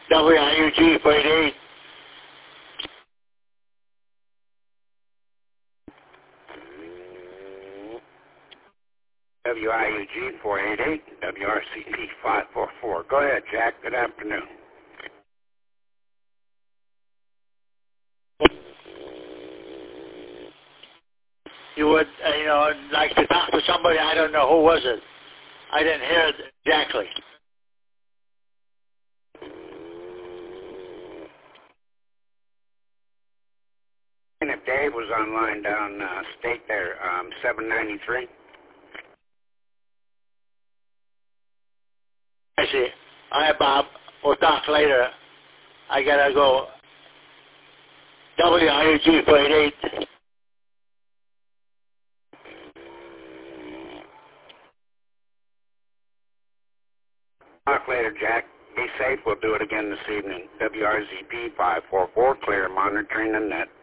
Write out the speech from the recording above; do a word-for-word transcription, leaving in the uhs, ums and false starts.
W I U G four eight eight. W I U G four eight eight, W R C P five four four. Go ahead, Jack. Good afternoon. You would, uh, you know, like to talk to somebody. I don't know who was it. I didn't hear it exactly. And if Dave was online down uh, state there, um, seven ninety-three. I see. All right, Bob. We'll talk later. I gotta go. W I U G four eight eight. Talk later, Jack. Be safe. We'll do it again this evening. W R Z P five four four, clear, monitoring the net.